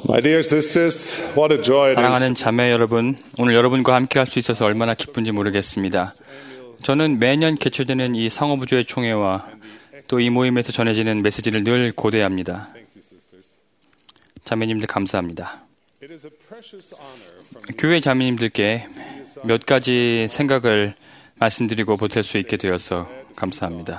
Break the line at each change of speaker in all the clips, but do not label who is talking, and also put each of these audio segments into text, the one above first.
My dear sisters, what a joy it is.
사랑하는 자매 여러분, 오늘 여러분과 함께 할 수 있어서 얼마나 기쁜지 모르겠습니다. 저는 매년 개최되는 이 상호부조의 총회와 또 이 모임에서 전해지는 메시지를 늘 고대합니다. 자매님들 감사합니다. 교회 자매님들께 몇 가지 생각을 말씀드리고 보탤 수 있게 되어서 감사합니다.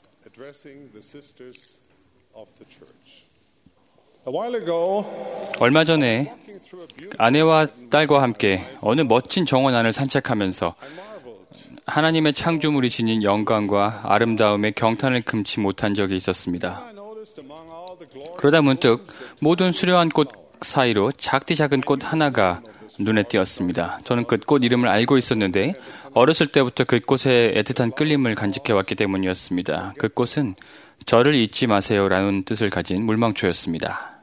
얼마 전에 아내와 딸과 함께 어느 멋진 정원 안을 산책하면서 하나님의 창조물이 지닌 영광과 아름다움에 경탄을 금치 못한 적이 있었습니다. 그러다 문득 모든 수려한 꽃 사이로 작디 작은 꽃 하나가 눈에 띄었습니다. 저는 그 꽃 이름을 알고 있었는데 어렸을 때부터 그 꽃에 애틋한 끌림을 간직해왔기 때문이었습니다. 그 꽃은 저를 잊지 마세요라는 뜻을 가진 물망초였습니다.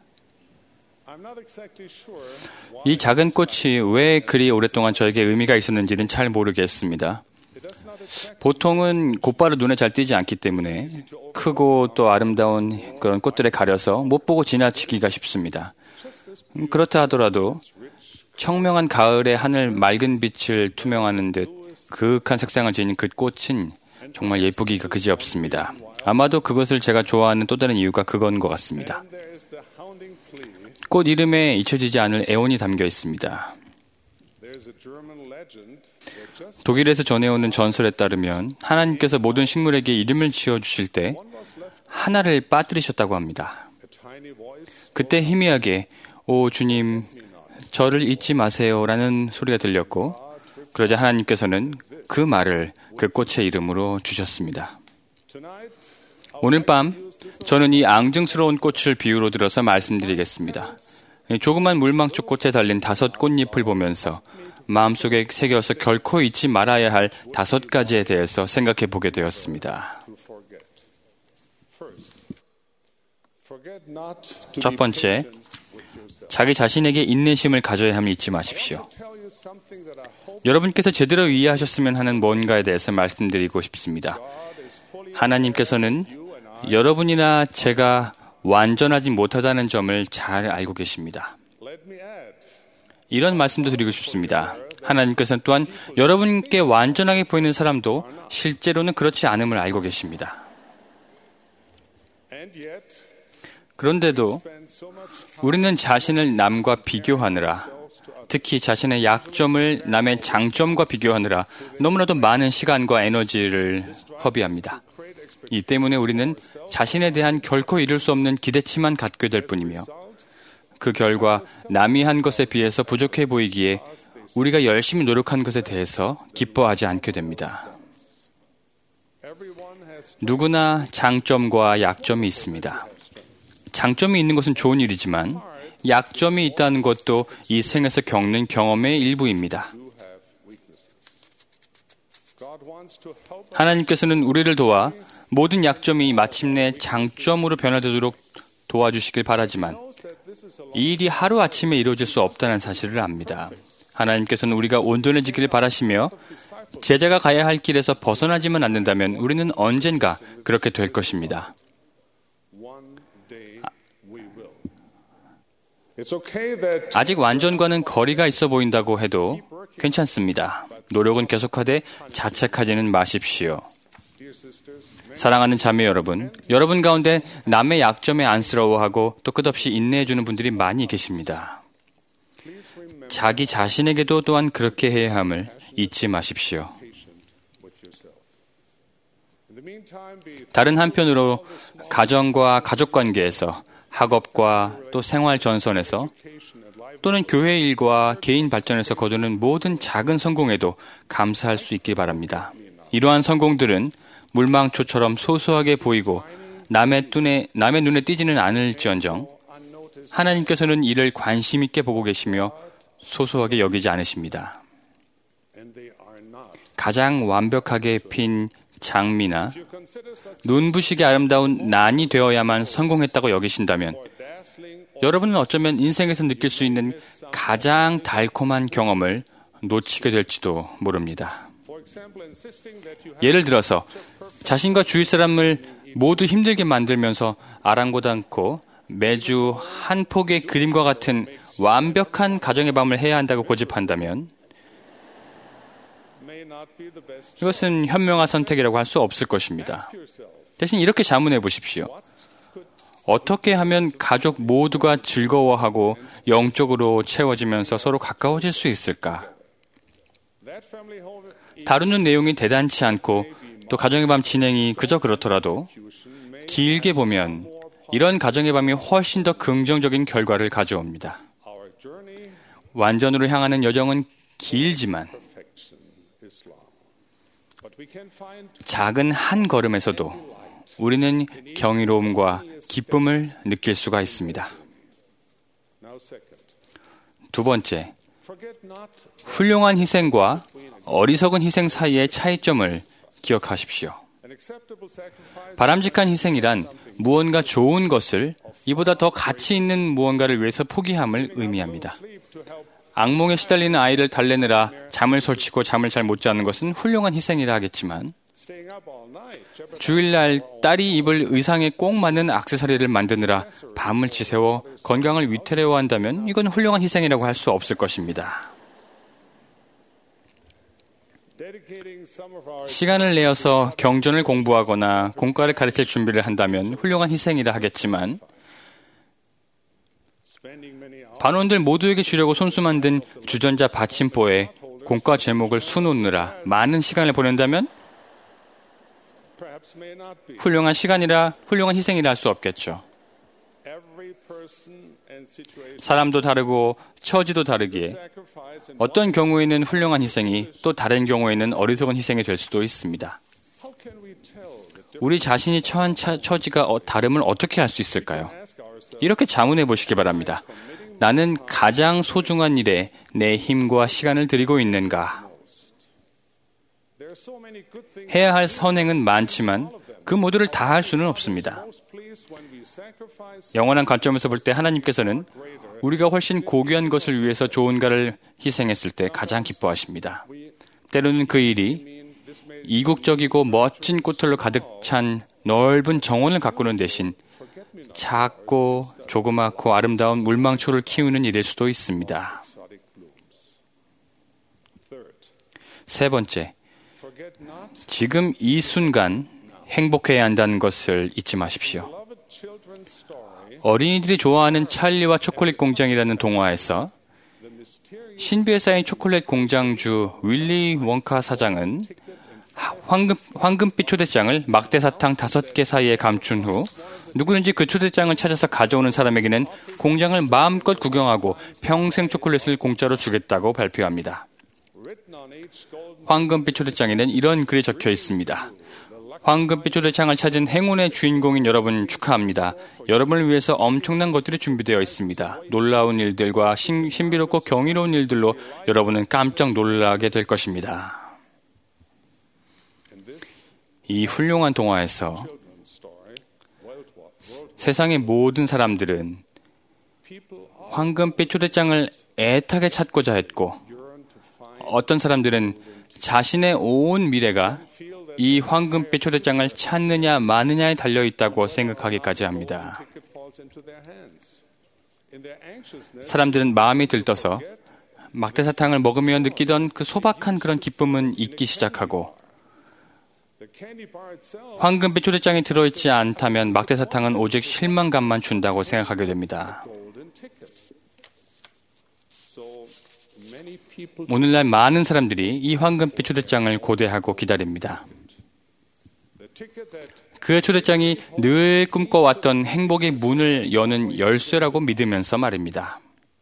이 작은 꽃이 왜 그리 오랫동안 저에게 의미가 있었는지는 잘 모르겠습니다. 보통은 곧바로 눈에 잘 띄지 않기 때문에 크고 또 아름다운 그런 꽃들에 가려서 못 보고 지나치기가 쉽습니다. 그렇다 하더라도 청명한 가을의 하늘 맑은 빛을 투명하는 듯 그윽한 색상을 지닌 그 꽃은 정말 예쁘기가 그지없습니다. 아마도 그것을 제가 좋아하는 또 다른 이유가 그건 것 같습니다. 꽃 이름에 잊혀지지 않을 애원이 담겨 있습니다. 독일에서 전해오는 전설에 따르면 하나님께서 모든 식물에게 이름을 지어주실 때 하나를 빠뜨리셨다고 합니다. 그때 희미하게 오 주님 저를 잊지 마세요 라는 소리가 들렸고 그러자 하나님께서는 그 말을 그 꽃의 이름으로 주셨습니다. 오늘 밤 저는 이 앙증스러운 꽃을 비유로 들어서 말씀드리겠습니다. 조그만 물망초 꽃에 달린 5 꽃잎을 보면서 마음속에 새겨서 결코 잊지 말아야 할 5가지에 대해서 생각해 보게 되었습니다. 첫 번째, 자기 자신에게 인내심을 가져야 함을 잊지 마십시오. 여러분께서 제대로 이해하셨으면 하는 뭔가에 대해서 말씀드리고 싶습니다. 하나님께서는 여러분이나 제가 완전하지 못하다는 점을 잘 알고 계십니다. 이런 말씀도 드리고 싶습니다. 하나님께서는 또한 여러분께 완전하게 보이는 사람도 실제로는 그렇지 않음을 알고 계십니다. 그런데도 우리는 자신을 남과 비교하느라, 특히 자신의 약점을 남의 장점과 비교하느라 너무나도 많은 시간과 에너지를 허비합니다. 이 때문에 우리는 자신에 대한 결코 이룰 수 없는 기대치만 갖게 될 뿐이며 그 결과 남이 한 것에 비해서 부족해 보이기에 우리가 열심히 노력한 것에 대해서 기뻐하지 않게 됩니다. 누구나 장점과 약점이 있습니다. 장점이 있는 것은 좋은 일이지만 약점이 있다는 것도 이 생에서 겪는 경험의 일부입니다. 하나님께서는 우리를 도와 모든 약점이 마침내 장점으로 변화되도록 도와주시길 바라지만 이 일이 하루아침에 이루어질 수 없다는 사실을 압니다. 하나님께서는 우리가 온전해지기를 바라시며 제자가 가야 할 길에서 벗어나지만 않는다면 우리는 언젠가 그렇게 될 것입니다. 아직 완전과는 거리가 있어 보인다고 해도 괜찮습니다. 노력은 계속하되 자책하지는 마십시오. 사랑하는 자매 여러분, 여러분 가운데 남의 약점에 안쓰러워하고 또 끝없이 인내해주는 분들이 많이 계십니다. 자기 자신에게도 또한 그렇게 해야 함을 잊지 마십시오. 다른 한편으로 가정과 가족관계에서 학업과 또 생활 전선에서 또는 교회 일과 개인 발전에서 거두는 모든 작은 성공에도 감사할 수 있길 바랍니다. 이러한 성공들은 물망초처럼 소소하게 보이고 남의 눈에 띄지는 않을지언정 하나님께서는 이를 관심 있게 보고 계시며 소소하게 여기지 않으십니다. 가장 완벽하게 핀 장미나 눈부시게 아름다운 난이 되어야만 성공했다고 여기신다면 여러분은 어쩌면 인생에서 느낄 수 있는 가장 달콤한 경험을 놓치게 될지도 모릅니다. 예를 들어서 자신과 주위 사람을 모두 힘들게 만들면서 아랑곳 않고 매주 한 폭의 그림과 같은 완벽한 가정의 밤을 해야 한다고 고집한다면 이것은 현명한 선택이라고 할 수 없을 것입니다. 대신 이렇게 자문해 보십시오. 어떻게 하면 가족 모두가 즐거워하고 영적으로 채워지면서 서로 가까워질 수 있을까? 다루는 내용이 대단치 않고 또 가정의 밤 진행이 그저 그렇더라도 길게 보면 이런 가정의 밤이 훨씬 더 긍정적인 결과를 가져옵니다. 완전으로 향하는 여정은 길지만 작은 한 걸음에서도 우리는 경이로움과 기쁨을 느낄 수가 있습니다. 두 번째, 훌륭한 희생과 어리석은 희생 사이의 차이점을 기억하십시오. 바람직한 희생이란 무언가 좋은 것을 이보다 더 가치 있는 무언가를 위해서 포기함을 의미합니다. 악몽에 시달리는 아이를 달래느라 잠을 설치고 잠을 잘 못 자는 것은 훌륭한 희생이라 하겠지만 주일날 딸이 입을 의상에 꼭 맞는 액세서리를 만드느라 밤을 지새워 건강을 위태로워한다면 이건 훌륭한 희생이라고 할 수 없을 것입니다. 시간을 내어서 경전을 공부하거나 공과를 가르칠 준비를 한다면 훌륭한 희생이라 하겠지만 반원들 모두에게 주려고 손수 만든 주전자 받침보에 공과 제목을 수놓느라 많은 시간을 보낸다면 훌륭한 시간이라 훌륭한 희생이라 할 수 없겠죠. 사람도 다르고 처지도 다르기에 어떤 경우에는 훌륭한 희생이 또 다른 경우에는 어리석은 희생이 될 수도 있습니다. 우리 자신이 처한 처지가 다름을 어떻게 알 수 있을까요? 이렇게 자문해 보시기 바랍니다. 나는 가장 소중한 일에 내 힘과 시간을 들이고 있는가? 해야 할 선행은 많지만 그 모두를 다 할 수는 없습니다. 영원한 관점에서 볼 때 하나님께서는 우리가 훨씬 고귀한 것을 위해서 좋은가를 희생했을 때 가장 기뻐하십니다. 때로는 그 일이 이국적이고 멋진 꽃들로 가득 찬 넓은 정원을 가꾸는 대신 작고 조그맣고 아름다운 물망초를 키우는 일일 수도 있습니다. 세 번째, 지금 이 순간 행복해야 한다는 것을 잊지 마십시오. 어린이들이 좋아하는 찰리와 초콜릿 공장이라는 동화에서 신비에 쌓인 초콜릿 공장주 윌리 원카 사장은 황금빛 초대장을 막대사탕 5개 사이에 감춘 후 누구든지 그 초대장을 찾아서 가져오는 사람에게는 공장을 마음껏 구경하고 평생 초콜릿을 공짜로 주겠다고 발표합니다. 황금빛 초대장에는 이런 글이 적혀 있습니다. 황금빛 초대장을 찾은 행운의 주인공인 여러분 축하합니다. 여러분을 위해서 엄청난 것들이 준비되어 있습니다. 놀라운 일들과 신비롭고 경이로운 일들로 여러분은 깜짝 놀라게 될 것입니다. 이 훌륭한 동화에서 세상의 모든 사람들은 황금빛 초대장을 애타게 찾고자 했고 어떤 사람들은 자신의 온 미래가 이 황금빛 초대장을 찾느냐 마느냐에 달려있다고 생각하기까지 합니다. 사람들은 마음이 들떠서 막대사탕을 먹으며 느끼던 그 소박한 그런 기쁨은 잊기 시작하고 황금빛 초대장이 들어있지 않다면 막대사탕은 오직 실망감만 준다고 생각하게 됩니다. 오늘날 많은 사람들이 이 황금빛 초대장을 고대하고 기다립니다. 그 초대장이 늘 꿈꿔왔던 행복의 문을 여는 열쇠라고 믿으면서 말입니다.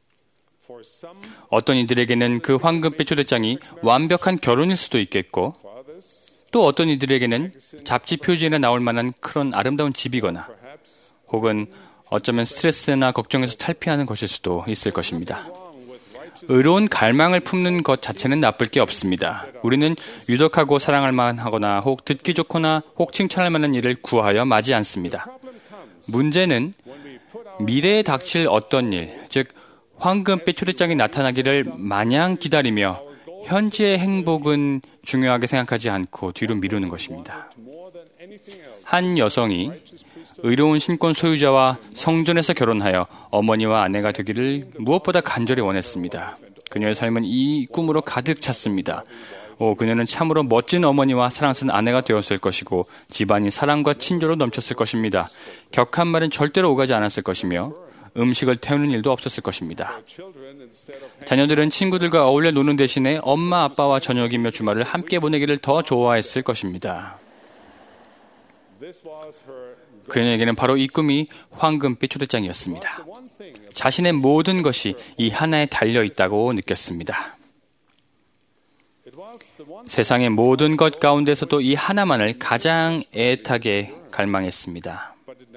어떤 이들에게는 그 황금빛 초대장이 완벽한 결혼일 수도 있겠고 또 어떤 이들에게는 잡지 표지에나 나올 만한 그런 아름다운 집이거나 혹은 어쩌면 스트레스나 걱정에서 탈피하는 것일 수도 있을 것입니다. 의로운 갈망을 품는 것 자체는 나쁠 게 없습니다. 우리는 유덕하고 사랑할 만하거나 혹 듣기 좋거나 혹 칭찬할 만한 일을 구하여 마지 않습니다. 문제는 미래에 닥칠 어떤 일, 즉 황금빛 초대장이 나타나기를 마냥 기다리며 현재의 행복은 중요하게 생각하지 않고 뒤로 미루는 것입니다. 한 여성이 의로운 신권 소유자와 성전에서 결혼하여 어머니와 아내가 되기를 무엇보다 간절히 원했습니다. 그녀의 삶은 이 꿈으로 가득 찼습니다. 그녀는 참으로 멋진 어머니와 사랑스러운 아내가 되었을 것이고 집안이 사랑과 친조로 넘쳤을 것입니다. 격한 말은 절대로 오가지 않았을 것이며 음식을 태우는 일도 없었을 것입니다. 자녀들은 친구들과 어울려 노는 대신에 엄마 아빠와 저녁이며 주말을 함께 보내기를 더 좋아했을 것입니다. 그녀에게는 바로 이 꿈이 황금빛 초대장이었습니다. 자신의 모든 것이 이 하나에 달려있다고 느꼈습니다. 세상의 모든 것 가운데서도 이 하나만을 가장 애타게 갈망했습니다.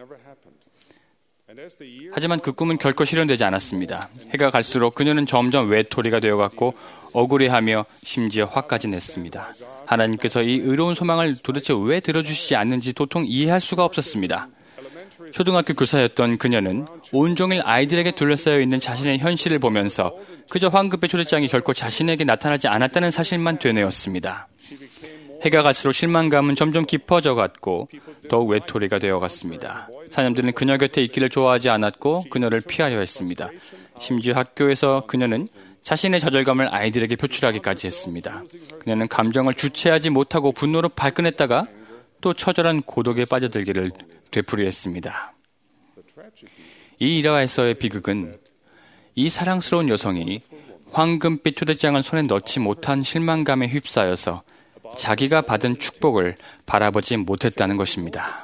하지만 그 꿈은 결코 실현되지 않았습니다. 해가 갈수록 그녀는 점점 외톨이가 되어갔고 억울해하며 심지어 화까지 냈습니다. 하나님께서 이 의로운 소망을 도대체 왜 들어주시지 않는지 도통 이해할 수가 없었습니다. 초등학교 교사였던 그녀는 온종일 아이들에게 둘러싸여 있는 자신의 현실을 보면서 그저 황금빛 초대장이 결코 자신에게 나타나지 않았다는 사실만 되뇌었습니다. 해가 갈수록 실망감은 점점 깊어져 갔고 더욱 외톨이가 되어갔습니다. 사람들은 그녀 곁에 있기를 좋아하지 않았고 그녀를 피하려 했습니다. 심지어 학교에서 그녀는 자신의 좌절감을 아이들에게 표출하기까지 했습니다. 그녀는 감정을 주체하지 못하고 분노로 발끈했다가 또 처절한 고독에 빠져들기를 되풀이했습니다. 이 일화에서의 비극은 이 사랑스러운 여성이 황금빛 초대장을 손에 넣지 못한 실망감에 휩싸여서 자기가 받은 축복을 바라보지 못했다는 것입니다.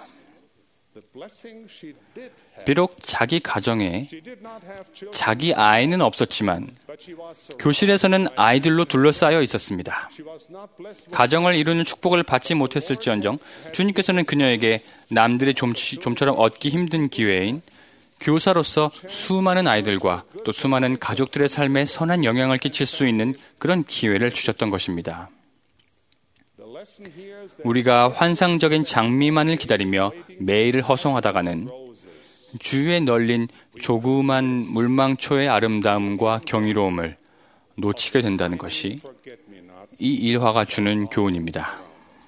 비록 자기 가정에 자기 아이는 없었지만 교실에서는 아이들로 둘러싸여 있었습니다. 가정을 이루는 축복을 받지 못했을지언정 주님께서는 그녀에게 남들이 좀처럼 얻기 힘든 기회인 교사로서 수많은 아이들과 또 수많은 가족들의 삶에 선한 영향을 끼칠 수 있는 그런 기회를 주셨던 것입니다. 우리가 환상적인 장미만을 기다리며 매일을 허송하다가는 주위에 널린 조그만 물망초의 아름다움과 경이로움을 놓치게 된다는 것이 이 일화가 주는 교훈입니다.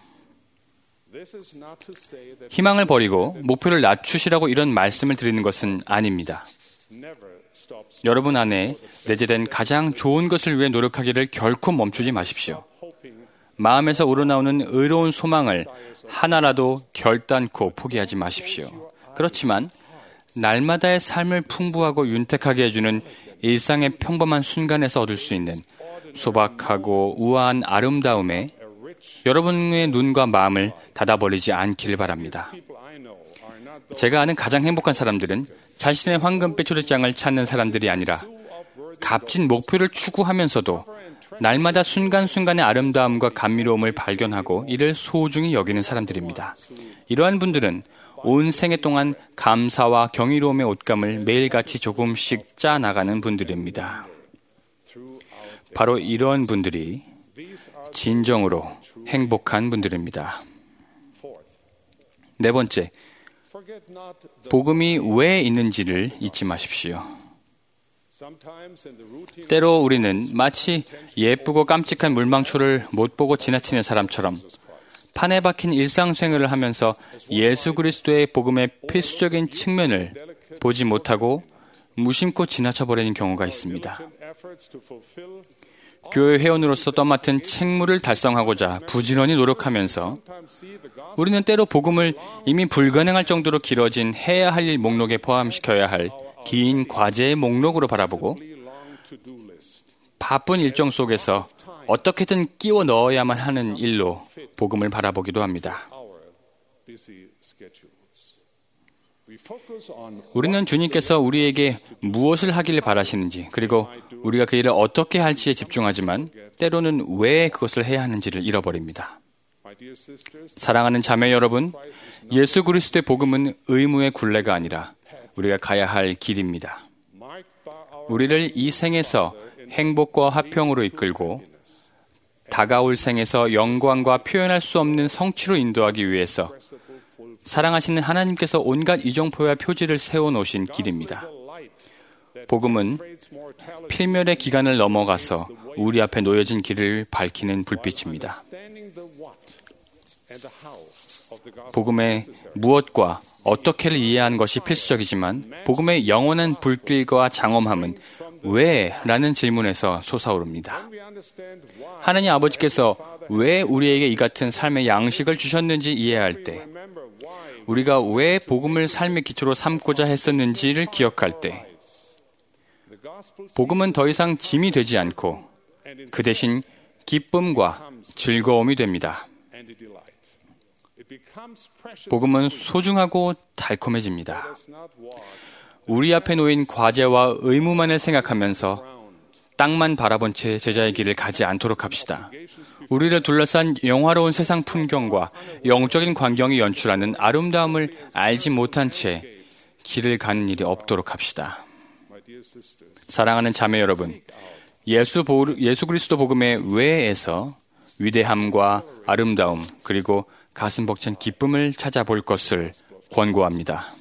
희망을 버리고 목표를 낮추시라고 이런 말씀을 드리는 것은 아닙니다. 여러분 안에 내재된 가장 좋은 것을 위해 노력하기를 결코 멈추지 마십시오. 마음에서 우러나오는 의로운 소망을 하나라도 결단코 포기하지 마십시오. 그렇지만 날마다의 삶을 풍부하고 윤택하게 해주는 일상의 평범한 순간에서 얻을 수 있는 소박하고 우아한 아름다움에 여러분의 눈과 마음을 닫아버리지 않기를 바랍니다. 제가 아는 가장 행복한 사람들은 자신의 황금빛 초대장을 찾는 사람들이 아니라 값진 목표를 추구하면서도 날마다 순간순간의 아름다움과 감미로움을 발견하고 이를 소중히 여기는 사람들입니다. 이러한 분들은 온 생애 동안 감사와 경이로움의 옷감을 매일같이 조금씩 짜나가는 분들입니다. 바로 이런 분들이 진정으로 행복한 분들입니다. 네 번째, 복음이 왜 있는지를 잊지 마십시오. 때로 우리는 마치 예쁘고 깜찍한 물망초를 못 보고 지나치는 사람처럼 판에 박힌 일상생활을 하면서 예수 그리스도의 복음의 필수적인 측면을 보지 못하고 무심코 지나쳐버리는 경우가 있습니다. 교회 회원으로서 떠맡은 책무를 달성하고자 부지런히 노력하면서 우리는 때로 복음을 이미 불가능할 정도로 길어진 해야 할 일 목록에 포함시켜야 할 긴 과제의 목록으로 바라보고 바쁜 일정 속에서 어떻게든 끼워 넣어야만 하는 일로 복음을 바라보기도 합니다. 우리는 주님께서 우리에게 무엇을 하기를 바라시는지 그리고 우리가 그 일을 어떻게 할지에 집중하지만 때로는 왜 그것을 해야 하는지를 잃어버립니다. 사랑하는 자매 여러분, 예수 그리스도의 복음은 의무의 굴레가 아니라 우리가 가야 할 길입니다. 우리를 이 생에서 행복과 화평으로 이끌고 다가올 생에서 영광과 표현할 수 없는 성취로 인도하기 위해서 사랑하시는 하나님께서 온갖 이정표와 표지를 세워놓으신 길입니다. 복음은 필멸의 기간을 넘어가서 우리 앞에 놓여진 길을 밝히는 불빛입니다. 복음의 무엇과 어떻게를 이해하는 것이 필수적이지만 복음의 영원한 불길과 장엄함은 왜? 라는 질문에서 솟아오릅니다. 하나님 아버지께서 왜 우리에게 이 같은 삶의 양식을 주셨는지 이해할 때, 우리가 왜 복음을 삶의 기초로 삼고자 했었는지를 기억할 때, 복음은 더 이상 짐이 되지 않고 그 대신 기쁨과 즐거움이 됩니다. 복음은 소중하고 달콤해집니다. 우리 앞에 놓인 과제와 의무만을 생각하면서 땅만 바라본 채 제자의 길을 가지 않도록 합시다. 우리를 둘러싼 영화로운 세상 풍경과 영적인 광경이 연출하는 아름다움을 알지 못한 채 길을 가는 일이 없도록 합시다. 사랑하는 자매 여러분, 예수 그리스도 복음의 외에서 위대함과 아름다움 그리고 가슴 벅찬 기쁨을 찾아볼 것을 권고합니다.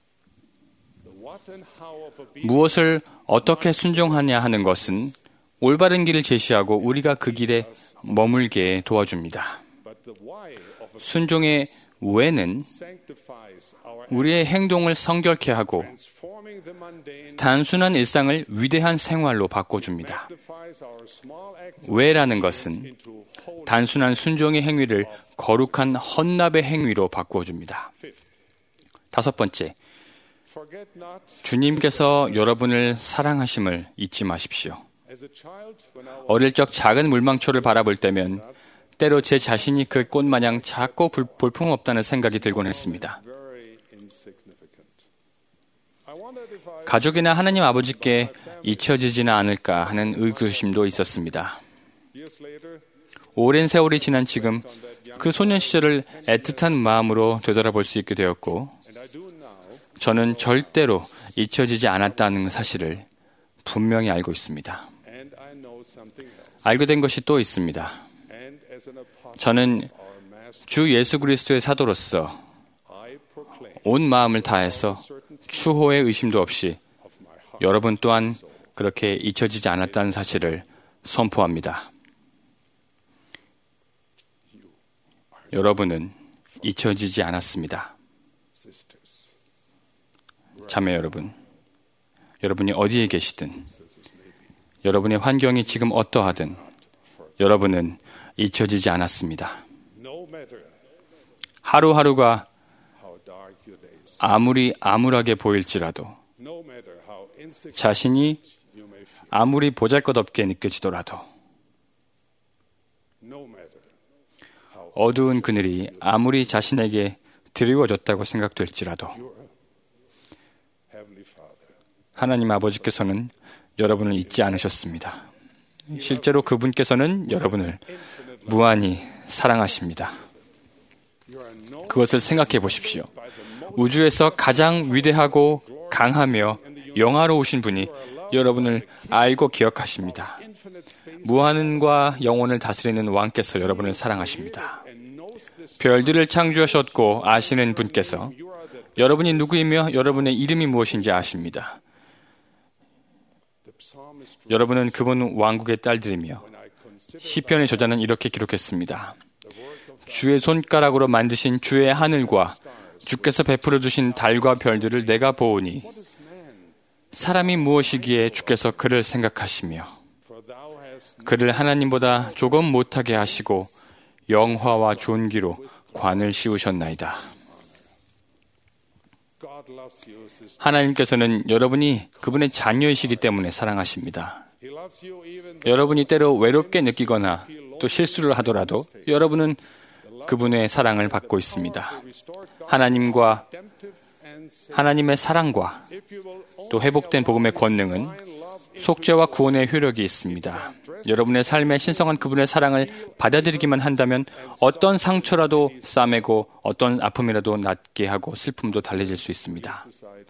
무엇을 어떻게 순종하냐 하는 것은 올바른 길을 제시하고 우리가 그 길에 머물게 도와줍니다. 순종의 왜는 우리의 행동을 성결케 하고 단순한 일상을 위대한 생활로 바꿔줍니다. 왜라는 것은 단순한 순종의 행위를 거룩한 헌납의 행위로 바꿔줍니다. 5번째, 주님께서 여러분을 사랑하심을 잊지 마십시오. 어릴 적 작은 물망초를 바라볼 때면 때로 제 자신이 그 꽃마냥 작고 볼품없다는 생각이 들곤 했습니다. 가족이나 하나님 아버지께 잊혀지지는 않을까 하는 의구심도 있었습니다. 오랜 세월이 지난 지금 그 소년 시절을 애틋한 마음으로 되돌아볼 수 있게 되었고 저는 절대로 잊혀지지 않았다는 사실을 분명히 알고 있습니다. 알게 된 것이 또 있습니다. 저는 주 예수 그리스도의 사도로서 온 마음을 다해서 추호의 의심도 없이 여러분 또한 그렇게 잊혀지지 않았다는 사실을 선포합니다. 여러분은 잊혀지지 않았습니다. 자매 여러분, 여러분이 어디에 계시든, 여러분의 환경이 지금 어떠하든, 여러분은 잊혀지지 않았습니다. 하루하루가 아무리 암울하게 보일지라도, 자신이 아무리 보잘것없게 느껴지더라도, 어두운 그늘이 아무리 자신에게 드리워졌다고 생각될지라도 하나님 아버지께서는 여러분을 잊지 않으셨습니다. 실제로 그분께서는 여러분을 무한히 사랑하십니다. 그것을 생각해 보십시오. 우주에서 가장 위대하고 강하며 영화로우신 분이 여러분을 알고 기억하십니다. 무한과 영혼을 다스리는 왕께서 여러분을 사랑하십니다. 별들을 창조하셨고 아시는 분께서 여러분이 누구이며 여러분의 이름이 무엇인지 아십니다. 여러분은 그분 왕국의 딸들이며 시편의 저자는 이렇게 기록했습니다. 주의 손가락으로 만드신 주의 하늘과 주께서 베풀어 주신 달과 별들을 내가 보오니 사람이 무엇이기에 주께서 그를 생각하시며 그를 하나님보다 조금 못하게 하시고 영화와 존귀로 관을 씌우셨나이다. 하나님께서는 여러분이 그분의 자녀이시기 때문에 사랑하십니다. 여러분이 때로 외롭게 느끼거나 또 실수를 하더라도 여러분은 그분의 사랑을 받고 있습니다. 하나님의 사랑과 또 회복된 복음의 권능은 속죄와 구원의 효력이 있습니다. 여러분의 삶에 신성한 그분의 사랑을 받아들이기만 한다면 어떤 상처라도 싸매고 어떤 아픔이라도 낫게 하고 슬픔도 달래질 수 있습니다.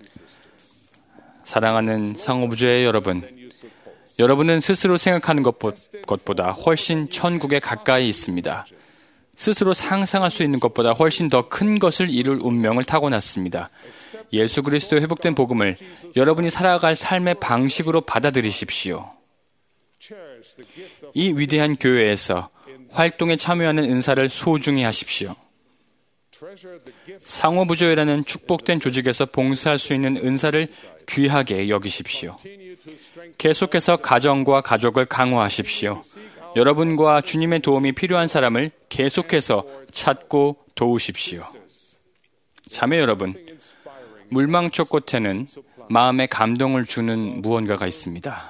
사랑하는 상호부주의 여러분, 여러분은 스스로 생각하는 것보다 훨씬 천국에 가까이 있습니다. 스스로 상상할 수 있는 것보다 훨씬 더 큰 것을 이룰 운명을 타고났습니다. 예수 그리스도의 회복된 복음을 여러분이 살아갈 삶의 방식으로 받아들이십시오. 이 위대한 교회에서 활동에 참여하는 은사를 소중히 하십시오. 상호부조회라는 축복된 조직에서 봉사할 수 있는 은사를 귀하게 여기십시오. 계속해서 가정과 가족을 강화하십시오. 여러분과 주님의 도움이 필요한 사람을 계속해서 찾고 도우십시오. 자매 여러분, 물망초 꽃에는 마음에 감동을 주는 무언가가 있습니다.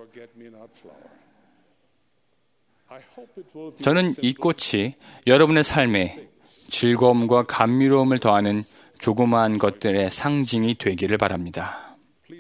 저는 이 꽃이 여러분의 삶에 즐거움과 감미로움을 더하는 조그마한 것들의 상징이 되기를 바랍니다.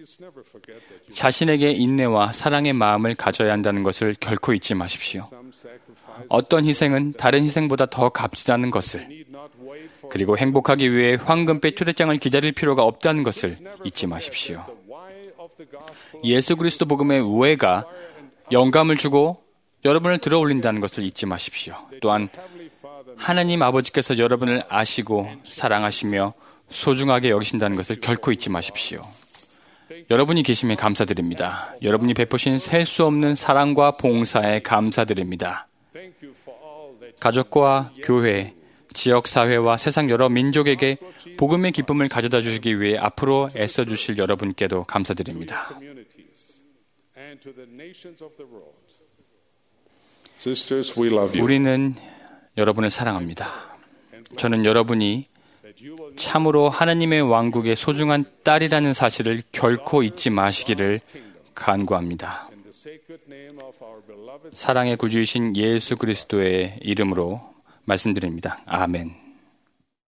자신에게 인내와 사랑의 마음을 가져야 한다는 것을 결코 잊지 마십시오. 어떤 희생은 다른 희생보다 더 값지지 않은 것을, 그리고 행복하기 위해 황금빛 초대장을 기다릴 필요가 없다는 것을 잊지 마십시오. 예수 그리스도 복음의 왜가 영감을 주고 여러분을 들어올린다는 것을 잊지 마십시오. 또한 하나님 아버지께서 여러분을 아시고 사랑하시며 소중하게 여기신다는 것을 결코 잊지 마십시오. 여러분이 계심에 감사드립니다. 여러분이 베푸신 셀 수 없는 사랑과 봉사에 감사드립니다. 가족과 교회, 지역사회와 세상 여러 민족에게 복음의 기쁨을 가져다 주시기 위해 앞으로 애써주실 여러분께도 감사드립니다. 우리는 여러분을 사랑합니다. 저는 여러분이 참으로 하나님의 왕국의 소중한 딸이라는 사실을 결코 잊지 마시기를 간구합니다. 사랑의 구주이신 예수 그리스도의 이름으로 말씀드립니다. 아멘.